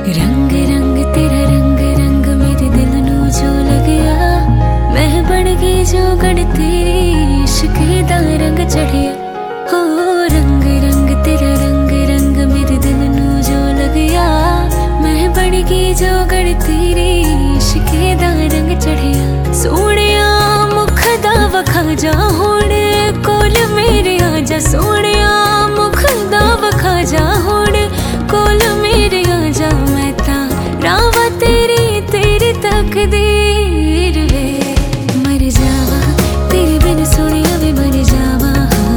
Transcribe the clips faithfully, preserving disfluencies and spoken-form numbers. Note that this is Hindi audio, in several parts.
रंग रंग तेरा रंग रंग मेरे दिल नू जो लगया, मैं बन गई जो गड़ तेरी इश्क दा रंग चढ़िया। हो रंग रंग तेरा रंग रंग मेरे दिल नू जो लगया, मैं बन गई जो गड़ तेरी इश्क दा रंग चढ़िया। सोहणिया मुख दा वखा जा हुण कोल मेरे आजा, सोहणिया मुख दा वखा जा हुण कोल मेरे आजा। मैं ता रावा तेरी तेरी तकदीर वे, मर जावा तेरे बिन सुनिया वे मर जावा,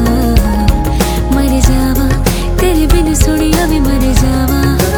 मर जावा तेरे बिन सुनिया वे मर जावा।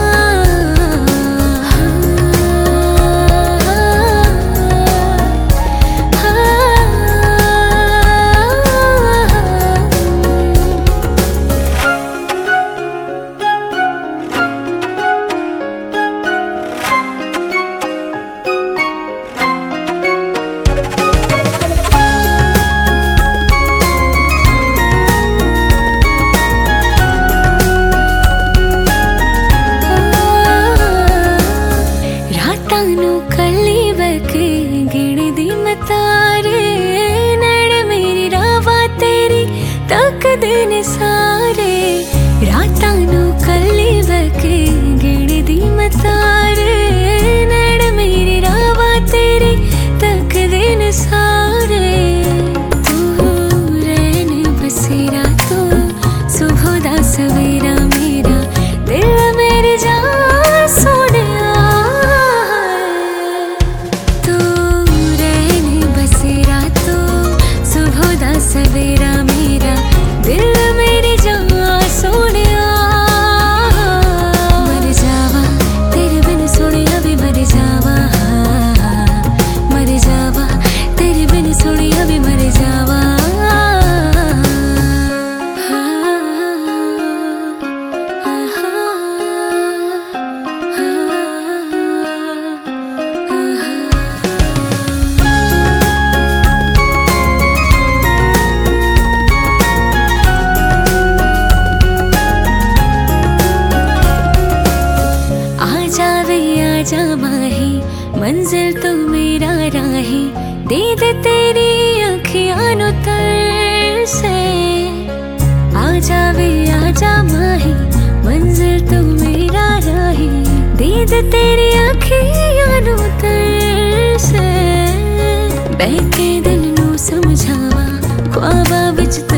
दिन सारे रातां नू कल्ली बके गिणदी मैं तारे, नैण मेरी रावा तेरी तक दिन सारे। तू रैन बसेरा तू सुबह दा सवेरा मेरा दिल मेरी जान सोहणिया। तू रैन बसेरा तू सुबह दा सवेरा मेरा दिल मेरी जान सोहणिया। मर जावा तेरे बिन सुनिया भी मर जावा, मर जावा तेरे बिन सुनिया भी मर जावा। आजा माही मंजिल तो मेरा राही, दे दे तेरी अखियां नू तरसे। आजा वे आजा माही मंजिल तो मेरा राही, दे दे तेरी अखियां नू तरसे। बैठे दिल नू समझावा ख्वाबा विच